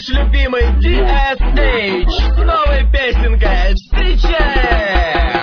Наш любимый DSH с новой песенкой. Встречаем!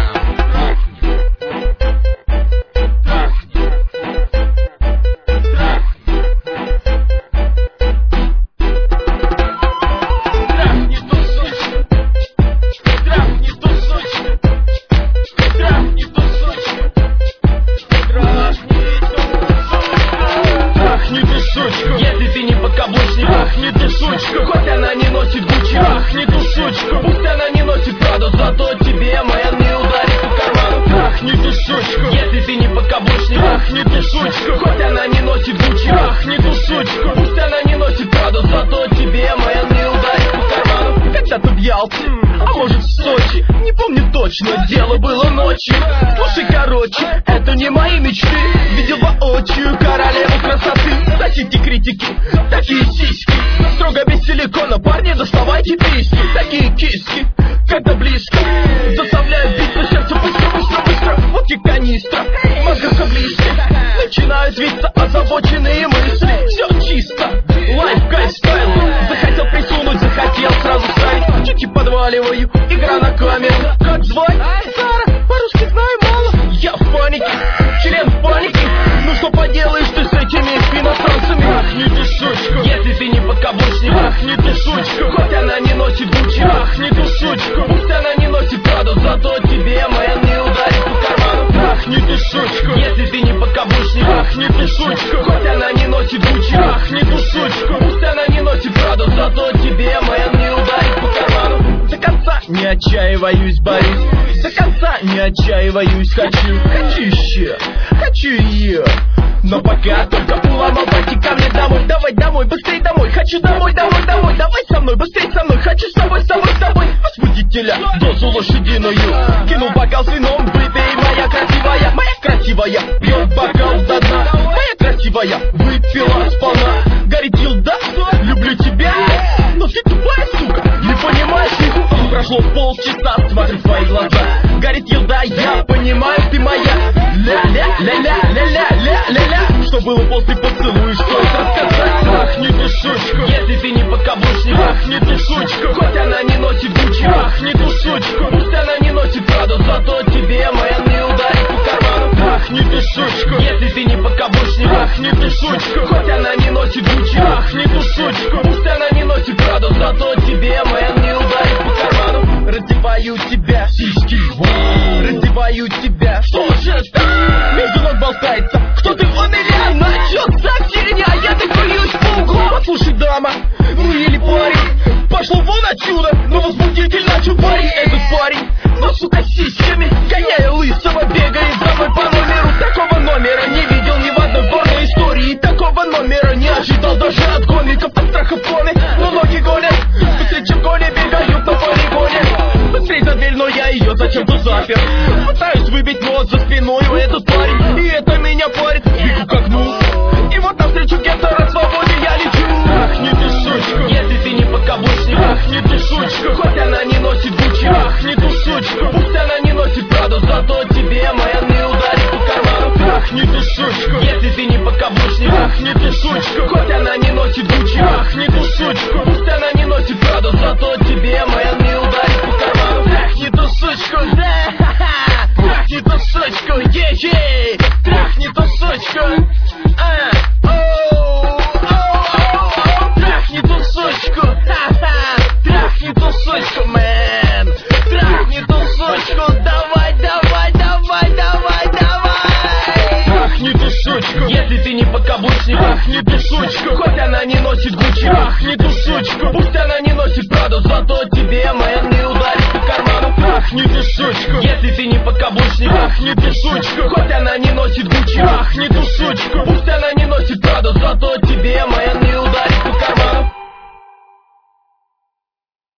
Если ты не подкаблучник, трахни ты сучку, хоть она не носит Гуччи. Трахни ту сучку, пусть она не носит Праду, зато тебе моя не ударит по карману. Трахни ты сучку, если ты не подкаблучник, трахни ты сучку, хоть она не носит Гуччи. Трахни ту сучку, пусть она не носит Праду, зато тебе моя не ударит по карману. Когда-то в Ялте, а может в Сочи, не помню точно, дело было ночью. Слушай, короче, это не мои мечты. Видел воочию королеву красоты. Сосите критики, такие сиськи, строго без силикона, парни, доставайте письки. Такие киски, когда близко, заставляют биться сердце быстро, быстро, быстро. Вот и канистра, мозга близко, начинают виться озабоченные мысли. Все чисто, лайф, кайф, стайл. Захотел присунуть, захотел сразу ставить. Чуть подваливаю, игра на камеру. Как звать? Сара, по-русски знаю мало. Я в панике, член в панике. Ну что поделаешь ты с этими иностранцами? Трахни ты сучку, если ты не подкаблучник. Трахни ты сучку, хоть она не носит Гуччи. Трахни ты сучку, пусть она не носит Праду, зато тебе моя не ударит по карману. Трахни ты сучку, если ты не подкаблучник. Трахни ты сучку, хоть она не носит Гуччи. Трахни ты сучку, пусть она не носит Праду, зато тебе моя не ударит по карману. До конца не отчаиваюсь, борюсь, до конца не отчаиваюсь, хочу еще, хочу ее. Но пока только уломал пойти ко мне домой. Давай домой, быстрей домой, хочу домой, домой, домой. Давай со мной, быстрей со мной, хочу с тобой, с тобой, с тобой. Возбудителя, дозу лошадиную, кинул бокал с вином, выпей, моя красивая, пьет бокал до дна. Моя красивая, выпила сполна. Горит елда, люблю тебя, но ты тупая, сука, не понимаешь их. Прошло полчаса, смотрю в твои глаза. Горит елда, я понимаю, ты моя. Ля-ля-ля-ля-ля-ля-ля-ля. Что было после поцелуя, стоит рассказать. Трахни ты сучку, если ты не подкаблучник. Трахни ты сучку, хоть она не носит Гуччи. Трахни ты сучку, пусть она не носит Праду, зато тебе моя не ударит по карману. Трахни ты сучку, если ты не подкаблучник. Трахни ты сучку, хоть она не носит Гуччи. Трахни ты сучку, пусть она не носит Праду, зато тебе моя не ударит по карману. Раздеваю тебя, сиськи, раздеваю тебя. Что же там? Между ног болтается. Кто ты, он или она? Чё за херня? Я докурюсь по углу. Послушай, дама, ну или парень, пошло вон отсюда. Но возбудитель начал парень. Этот парень, но сука сиськами, гоняя лысого, бегает за мной по номеру. Такого номера не видел ни в одной порной истории. Такого номера не ожидал даже от комиков. От страха фоны, но ноги гонят. Быстрее, чем кони бегают на полигоне. Быстрей за дверь, но я ее зачем-то запер. Пытаюсь выбить мозг за спиной у этот парень, и это меня парит. Бегу к окну, и вот навстречу гетто свободе я лечу. Трахни ты сучку, если ты не подкаблучник. Трахни ты сучку, хоть она не носит Гуччи. Трахни ты сучку, пусть она не носит Праду, зато тебе моя не ударит по карману. Трахни ты сучку, если ты не подкаблучник. Трахни ты сучку, хоть она не носит Гуччи. Трахни ты сучку, пусть она не носит Праду, зато тебе моя не ударит по карману. Трахни ту сучку, трахни ту сучку, е-е. Трахни ту сучку, трахни ту сучку, трахни ту сучку, мэн. Трахни ту сучку, давай, давай, давай, давай, давай. Трахни ту сучку, если ты не подкаблучник. Трахни ту сучку, хоть она не носит Гуччи. Трахни ту сучку, пусть она не носит Праду, зато тебе моя не ударит по карману. Трахни ты сучку, если ты не подкаблучник. Трахни ты сучку, хоть она не носит Гуччи. Трахни ту сучку, пусть она не носит Праду, зато тебе моя не